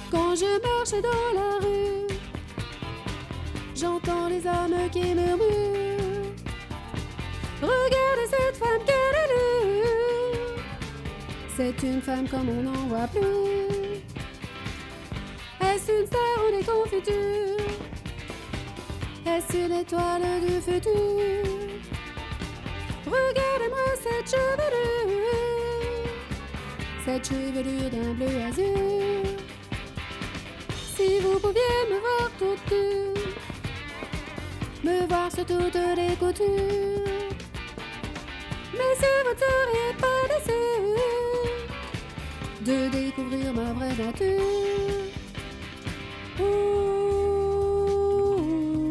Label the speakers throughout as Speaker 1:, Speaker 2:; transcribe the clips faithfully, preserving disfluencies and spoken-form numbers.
Speaker 1: Quand je marche dans la rue, j'entends les âmes qui murmurent. Regarde cette femme qu'elle a lue. C'est une femme comme on n'en voit plus. Est-ce une star ou des confitures? Est-ce une étoile du futur? Regardez-moi cette chevelure, cette chevelure d'un bleu azur. Si vous pouviez me voir toute nue, me voir sur toutes les coutures, mais si vous ne seriez pas déçu de découvrir ma vraie nature. Ouh,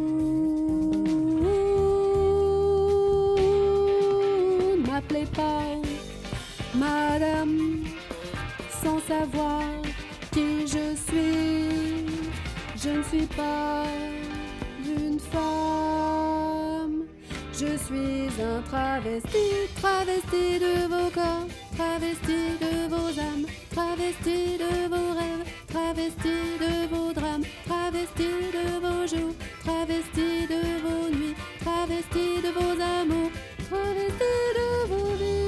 Speaker 1: ne m'appelez pas madame sans savoir qui je suis. Je ne suis pas une femme, je suis un travesti, travesti de vos corps, travesti de vos âmes, travesti de vos rêves, travesti de vos drames, travesti de vos jours, travesti de vos nuits, travesti de vos amours, travesti de vos vies.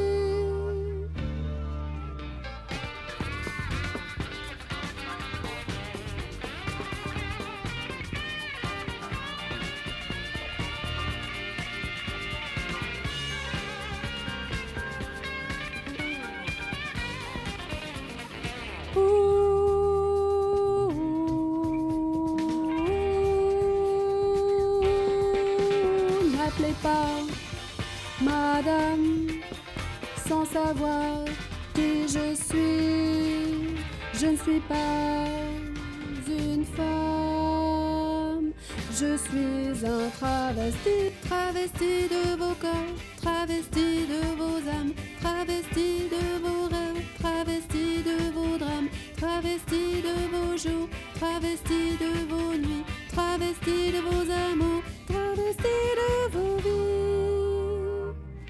Speaker 1: N'appelez pas madame sans savoir qui je suis. Je ne suis pas une femme, je suis un travesti, travesti de vos corps, travesti de vos âmes, travesti de vos rêves, travesti de vos drames, travesti de vos jours, travesti de vos nuits, travesti de vos amours, travesti de vos vies.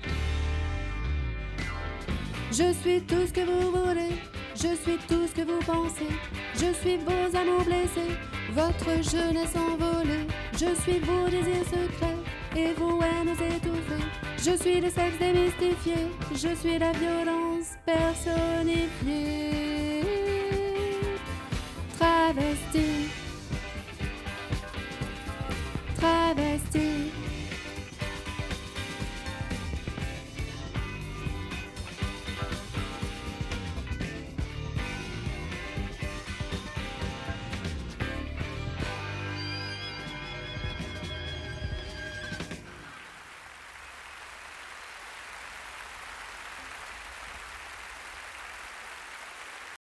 Speaker 1: Je suis tout ce que vous voulez, je suis tout ce que vous pensez, je suis vos amours blessés, votre jeunesse envolée, je suis vos désirs secrets et vos haines étouffées. Je suis le sexe démystifié, je suis la violence personnifiée.